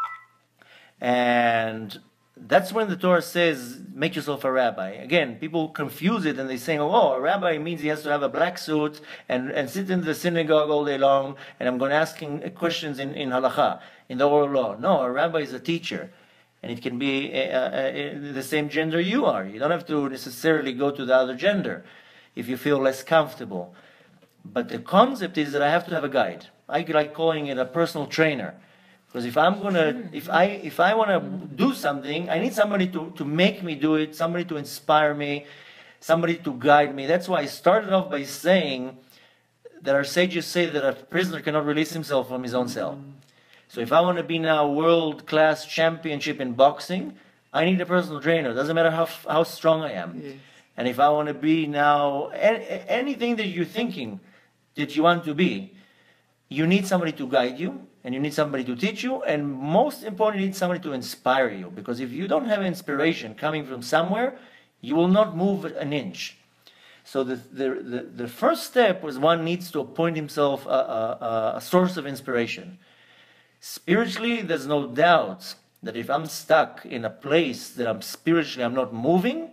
And that's when the Torah says, make yourself a rabbi. Again, people confuse it and they say, oh, a rabbi means he has to have a black suit and, and sit in the synagogue all day long, and I'm going to ask him questions in, in halakha, in the oral law. No, a rabbi is a teacher. And it can be uh, uh, the same gender you are. You don't have to necessarily go to the other gender if you feel less comfortable. But the concept is that I have to have a guide. I like calling it a personal trainer. Because if I'm gonna, if I if I want to do something, I need somebody to, to make me do it, somebody to inspire me, somebody to guide me. That's why I started off by saying that our sages say that a prisoner cannot release himself from his own cell. So if I want to be now world-class championship in boxing, I need a personal trainer. It doesn't matter how how strong I am. Yes. And if I want to be now any, anything that you're thinking that you want to be, you need somebody to guide you, and you need somebody to teach you, and most importantly, you need somebody to inspire you. Because if you don't have inspiration coming from somewhere, you will not move an inch. So the the the, the first step was one needs to appoint himself a, a, a source of inspiration. Spiritually, there's no doubt that if I'm stuck in a place that I'm spiritually, I'm not moving,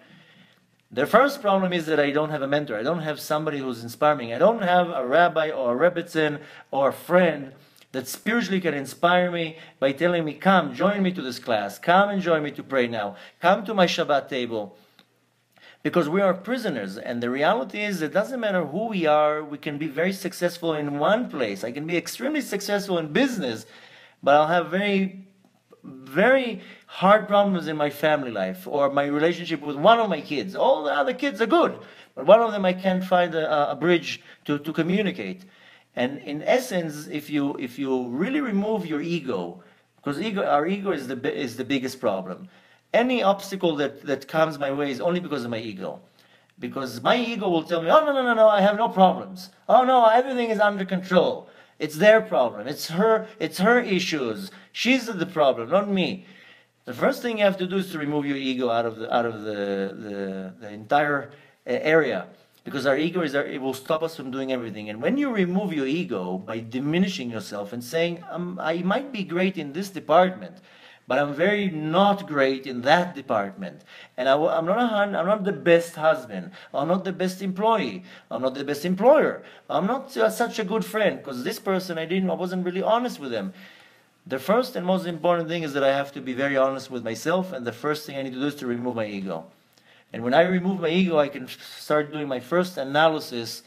the first problem is that I don't have a mentor. I don't have somebody who's inspiring me. I don't have a rabbi or a rebbitzin or a friend that spiritually can inspire me by telling me, come, join me to this class. Come and join me to pray now. Come to my Shabbat table. Because we are prisoners, and the reality is it doesn't matter who we are, we can be very successful in one place. I can be extremely successful in business, but I'll have very, very hard problems in my family life or my relationship with one of my kids. All the other kids are good, but one of them I can't find a, a bridge to, to communicate. And in essence, if you if you really remove your ego, because ego, our ego is the is the biggest problem. Any obstacle that, that comes my way is only because of my ego. Because my ego will tell me, oh, no, no, no, no, I have no problems. Oh, no, everything is under control. It's their problem. It's her, it's her issues. She's the problem, not me. The first thing you have to do is to remove your ego out of the, out of the, the, the entire area. Because our ego is our, it will stop us from doing everything. And when you remove your ego by diminishing yourself and saying, um, I might be great in this department, but I'm very not great in that department. And I, I'm, not a, I'm not the best husband. I'm not the best employee. I'm not the best employer. I'm not uh, such a good friend, because this person, I didn't, I wasn't really honest with them. The first and most important thing is that I have to be very honest with myself, and the first thing I need to do is to remove my ego. And when I remove my ego, I can start doing my first analysis.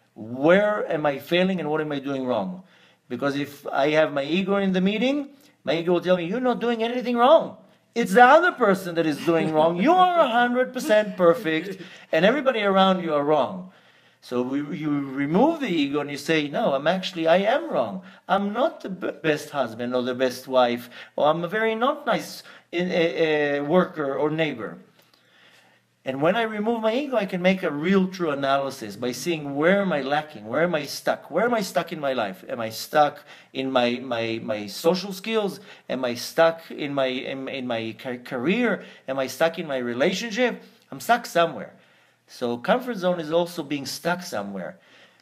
Where am I failing and what am I doing wrong? Because if I have my ego in the meeting, my ego will tell me, you're not doing anything wrong. It's the other person that is doing wrong. You are one hundred percent perfect, and everybody around you are wrong. So we, you remove the ego and you say, no, I'm actually, I am wrong. I'm not the best husband or the best wife, or I'm a very not nice in, uh, uh, worker or neighbor. And when I remove my ego, I can make a real true analysis by seeing where am I lacking, where am I stuck, where am I stuck in my life? Am I stuck in my my, my social skills? Am I stuck in my in, in my career? Am I stuck in my relationship? I'm stuck somewhere. So comfort zone is also being stuck somewhere.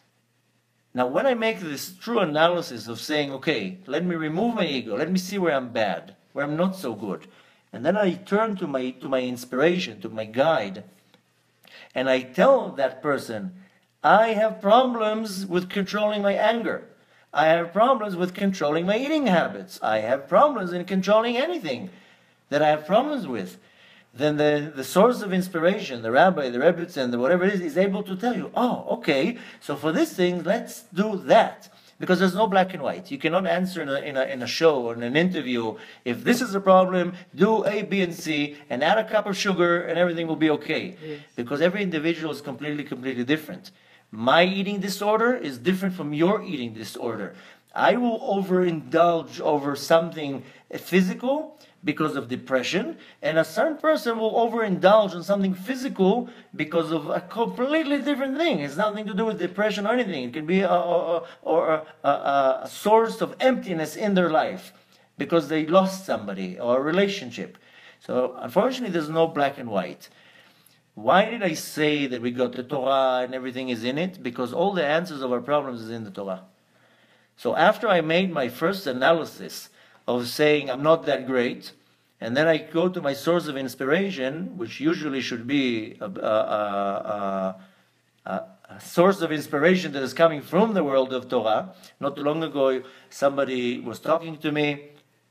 Now, when I make this true analysis of saying, okay, let me remove my ego, let me see where I'm bad, where I'm not so good. And then I turn to my to my inspiration, to my guide, and I tell that person, I have problems with controlling my anger. I have problems with controlling my eating habits. I have problems in controlling anything that I have problems with. Then the, the source of inspiration, the rabbi, the rebbitzin, the whatever it is, is able to tell you, oh, okay, so for this thing, let's do that. Because there's no black and white. You cannot answer in a, in a, in a show or in an interview, if this is a problem, do A, B, and C, and add a cup of sugar, and everything will be okay. Yes. Because every individual is completely, completely different. My eating disorder is different from your eating disorder. I will overindulge over something physical because of depression, and a certain person will overindulge on something physical because of a completely different thing. It's nothing to do with depression or anything. It can be a, a, or a, a, a source of emptiness in their life because they lost somebody or a relationship. So unfortunately, there's no black and white. Why did I say that we got the Torah and everything is in it? Because all the answers of our problems is in the Torah. So after I made my first analysis of saying I'm not that great, and then I go to my source of inspiration, which usually should be a, a, a, a, a source of inspiration that is coming from the world of Torah. Not too long ago, somebody was talking to me,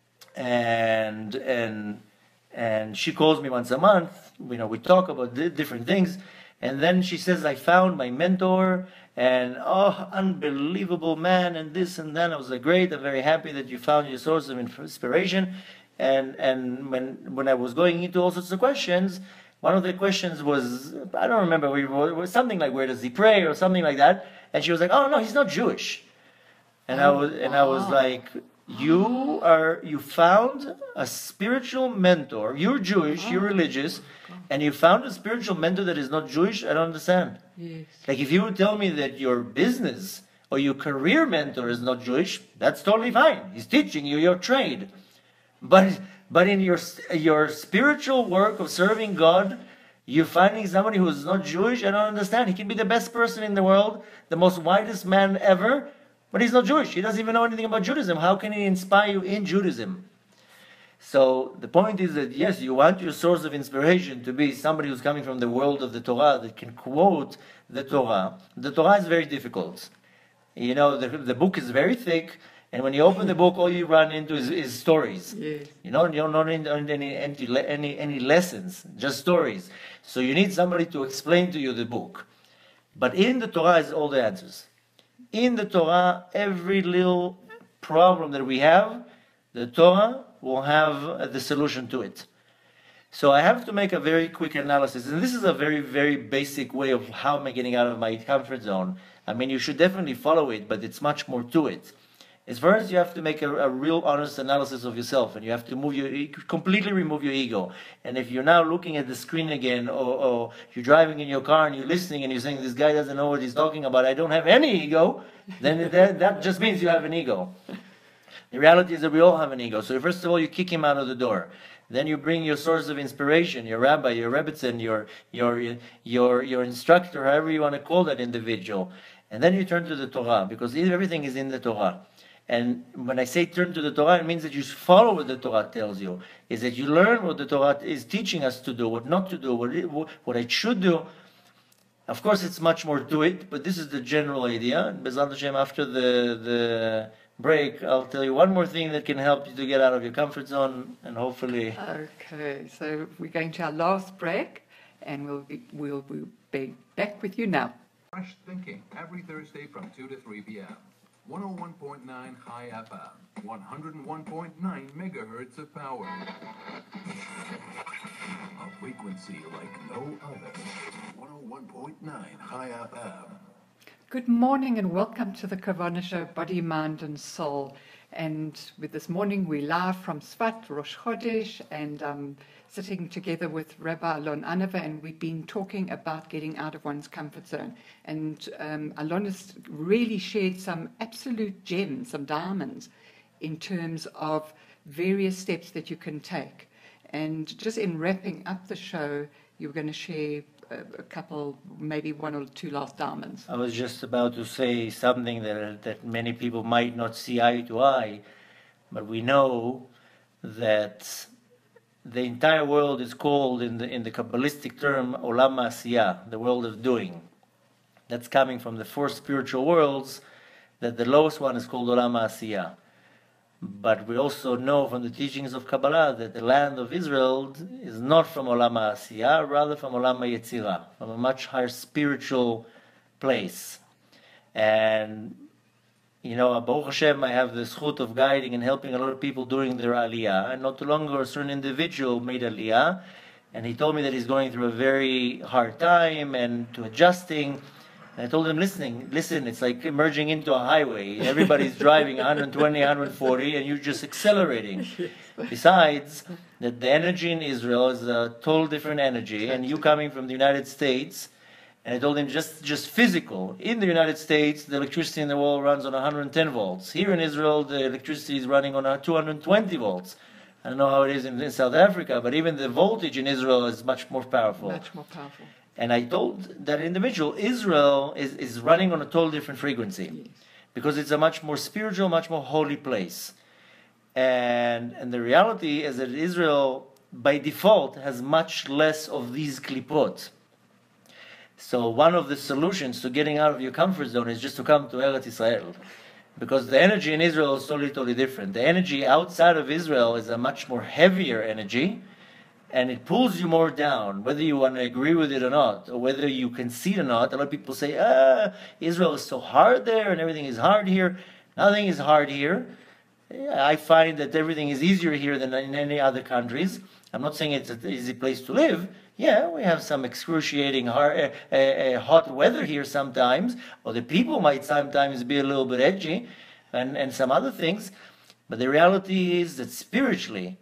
and and and she calls me once a month. You know, we talk about different things, and then she says, "I found my mentor." And oh, unbelievable man, and this and that. I was like, great, I'm very happy that you found your source of inspiration. And and when when I was going into all sorts of questions, one of the questions was, I don't remember, we were something like, where does he pray, or something like that. And she was like, oh no, he's not Jewish. And I was and I was like, you are you found a spiritual mentor. You're Jewish, you're religious, and you found a spiritual mentor that is not Jewish. I don't understand. Yes. Like if you would tell me that your business or your career mentor is not Jewish, that's totally fine. He's teaching you your trade. But but in your your spiritual work of serving God, you're finding somebody who is not Jewish. I don't understand. He can be the best person in the world, the most widest man ever, but he's not Jewish. He doesn't even know anything about Judaism. How can he inspire you in Judaism? So the point is that yes, you want your source of inspiration to be somebody who's coming from the world of the Torah that can quote the Torah. The Torah is very difficult. You know, the, the book is very thick, and when you open the book, all you run into is, is stories. Yes. You know, you don't need any, any, any, any lessons, just stories. So you need somebody to explain to you the book. But in the Torah is all the answers. In the Torah, every little problem that we have, the Torah will have the solution to it. So I have to make a very quick analysis, and this is a very, very basic way of how am I getting out of my comfort zone. I mean, you should definitely follow it, but it's much more to it. As first, you have to make a, a real honest analysis of yourself, and you have to move your completely remove your ego. And if you're now looking at the screen again, or, or you're driving in your car and you're listening and you're saying, this guy doesn't know what he's talking about, I don't have any ego, then that, that just means you have an ego. The reality is that we all have an ego. So first of all, you kick him out of the door. Then you bring your source of inspiration, your rabbi, your rebbitzin, your your your your instructor, however you want to call that individual. And then you turn to the Torah, because everything is in the Torah. And when I say turn to the Torah, it means that you follow what the Torah tells you. Is that you learn what the Torah is teaching us to do, what not to do, what it, what I should do. Of course, it's much more to it, but this is the general idea. And B'ezrat Hashem, after the the break, I'll tell you one more thing that can help you to get out of your comfort zone, and hopefully... Okay, so we're going to our last break, and we'll be, we'll, we'll be back with you now. Fresh Thinking, every Thursday from two to three p.m. one oh one point nine High F M, one oh one point nine megahertz of power. A frequency like no other. one oh one point nine High F M. Good morning and welcome to the Kavanah Show, Body, Mind and Soul. And with this morning, we're live from Sfat, Rosh Chodesh, and um, sitting together with Rabbi Alon Anava, and we've been talking about getting out of one's comfort zone. And um, Alon has really shared some absolute gems, some diamonds, in terms of various steps that you can take. And just in wrapping up the show, you were going to share a couple, maybe one or two last diamonds. I was just about to say something that that many people might not see eye to eye, but we know that the entire world is called in the in the Kabbalistic term Olam Asiyah, the world of doing. That's coming from the four spiritual worlds, that the lowest one is called Olam Asiyah. But we also know from the teachings of Kabbalah that the land of Israel is not from Olam HaAsiyah, rather from Olam HaYetzirah, from a much higher spiritual place. And, you know, Baruch Hashem, I have the zchut of guiding and helping a lot of people during their aliyah. And not too long ago, a certain individual made aliyah, and he told me that he's going through a very hard time and to adjusting. And I told him, listening, listen, it's like merging into a highway. Everybody's driving one twenty, one forty, and you're just accelerating. Besides, that the energy in Israel is a total different energy, and you coming from the United States, and I told him just, just physical. In the United States, the electricity in the world runs on one hundred ten volts. Here in Israel, the electricity is running on two hundred twenty volts. I don't know how it is in, in South Africa, but even the voltage in Israel is much more powerful. Much more powerful. And I told that individual, Israel is, is running on a total different frequency. Yes. Because it's a much more spiritual, much more holy place. And, and the reality is that Israel, by default, has much less of these klipot. So one of the solutions to getting out of your comfort zone is just to come to Eretz Israel. Because the energy in Israel is totally, totally different. The energy outside of Israel is a much more heavier energy, and it pulls you more down, whether you want to agree with it or not, or whether you can see it or not. A lot of people say, ah, Israel is so hard there, and everything is hard here. Nothing is hard here. I find that everything is easier here than in any other countries. I'm not saying it's an easy place to live. Yeah, we have some excruciating hard, uh, uh, hot weather here sometimes, or the people might sometimes be a little bit edgy, and, and some other things. But the reality is that spiritually,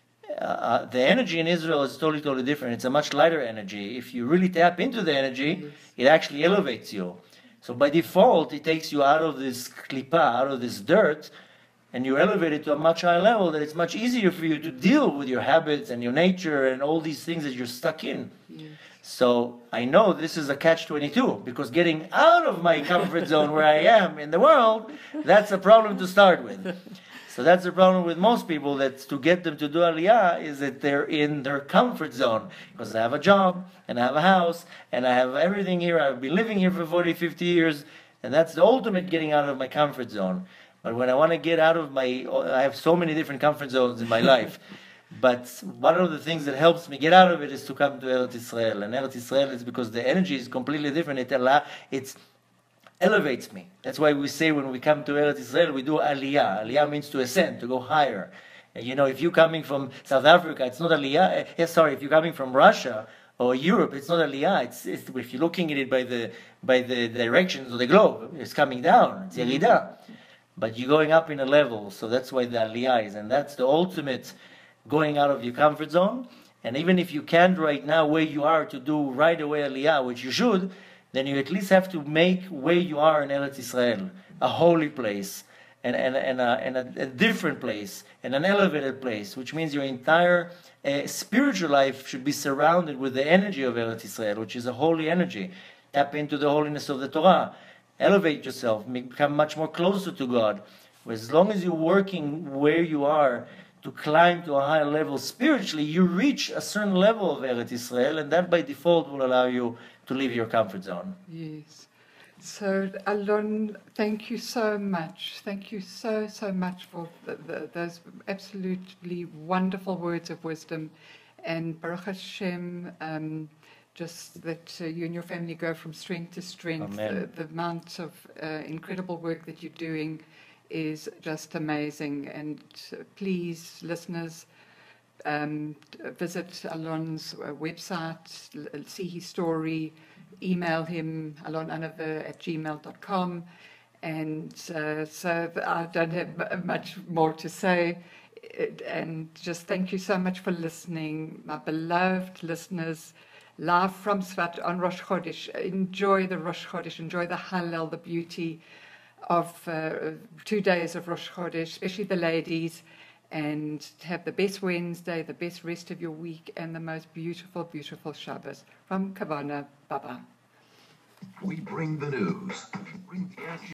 uh, the energy in Israel is totally, totally different. It's a much lighter energy. If you really tap into the energy, Yes. it actually elevates you. So by default, it takes you out of this klipa, out of this dirt, and you elevate it to a much higher level, that it's much easier for you to deal with your habits and your nature and all these things that you're stuck in. Yes. So I know this is a catch twenty-two, because getting out of my comfort zone where I am in the world, that's a problem to start with. So that's the problem with most people, that to get them to do Aliyah is that they're in their comfort zone. Because I have a job, and I have a house, and I have everything here. I've been living here for forty, fifty years, and that's the ultimate getting out of my comfort zone. But when I want to get out of my, I have so many different comfort zones in my life. But one of the things that helps me get out of it is to come to Eretz Israel. And Eretz Israel is because the energy is completely different. It allow, it's elevates me. That's why we say when we come to Eretz Israel, we do Aliyah. Aliyah means to ascend, to go higher. And you know, if you're coming from South Africa, it's not Aliyah. Eh, sorry, if you're coming from Russia or Europe, it's not Aliyah. It's, it's, if you're looking at it by the by the directions of the globe, it's coming down. It's Yerida. But you're going up in a level, so that's why the Aliyah is. And that's the ultimate going out of your comfort zone. And even if you can't right now where you are to do right away Aliyah, which you should, then you at least have to make where you are in Eretz Israel a holy place, and, and, and, a, and a, a different place, and an elevated place, which means your entire uh, spiritual life should be surrounded with the energy of Eretz Israel, which is a holy energy. Tap into the holiness of the Torah. Elevate yourself, become much more closer to God. As long as you're working where you are to climb to a higher level spiritually, you reach a certain level of Eretz Israel, and that by default will allow you to leave your comfort zone. Yes. So, Alon, thank you so much. Thank you so, so much for the, the, those absolutely wonderful words of wisdom. And Baruch Hashem, um, just that uh, you and your family go from strength to strength. Amen. The, the amount of uh, incredible work that you're doing is just amazing. And uh, please, listeners, um, visit Alon's uh, website, l- see his story, email him, alonanaver at gmail dot com. And uh, so I don't have m- much more to say. It, and just thank you so much for listening, my beloved listeners. Live from Sfat on Rosh Chodesh. Enjoy the Rosh Chodesh, enjoy the Hallel, the beauty of uh, two days of Rosh Chodesh, especially the ladies, and have the best Wednesday, the best rest of your week, and the most beautiful, beautiful Shabbos. From Kavanah, Baba. We bring the news. Bring